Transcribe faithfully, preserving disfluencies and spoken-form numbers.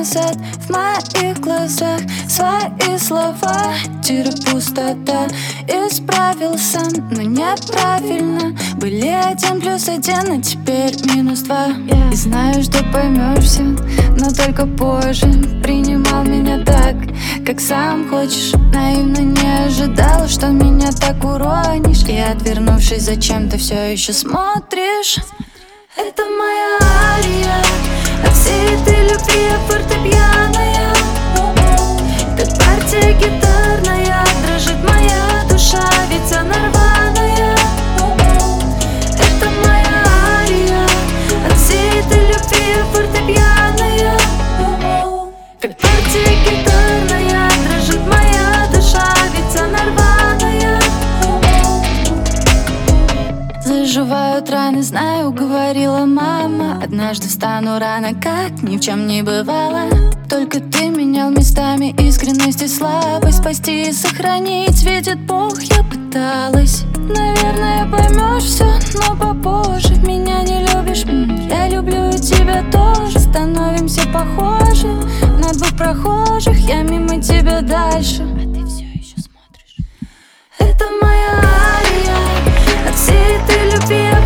назад в моих глазах свои слова. Тира пустота, исправил сам, но неправильно. Были один плюс один, а теперь минус два. И знаю, что поймешь все, но только позже. Принимал меня так, как сам хочешь. Наивно не ожидала, что меня так уронишь. И отвернувшись, зачем ты все еще смотришь? Это моя ария от всей этой любви, фортепианная. Как партия гитарная, дрожит моя душа, ведь она рваная. Это моя ария от всей этой любви, фортепианная. Как партия гитарная, дрожит моя душа, ведь она рваная. Заживают раны, знаю, говорила мама. Однажды встану рано, как ни в чем не бывало. Только ты менял местами искренность и слабость. Спасти и сохранить, видит Бог, я пыталась. Наверное, поймешь все, но попозже. Меня не любишь, я люблю и тебя тоже. Становимся похожи на двух прохожих. Я мимо тебя дальше, а ты все еще смотришь. Это моя ария от всей этой любви.